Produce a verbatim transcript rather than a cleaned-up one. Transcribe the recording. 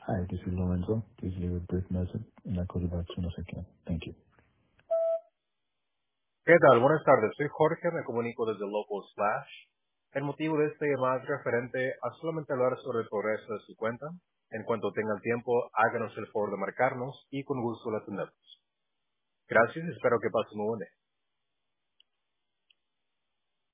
Hi, this is Lorenzo. Please leave a brief message, and I'll call you back as soon as I can. Thank you. ¿Qué tal? Buenas tardes. Soy Jorge, me comunico desde Local Slash. El motivo de esta llamada es referente a solamente hablar sobre el progreso de su cuenta. En cuanto tengan tiempo, háganos el favor de marcarnos y con gusto la atendemos. Gracias y espero que pasen muy buen día.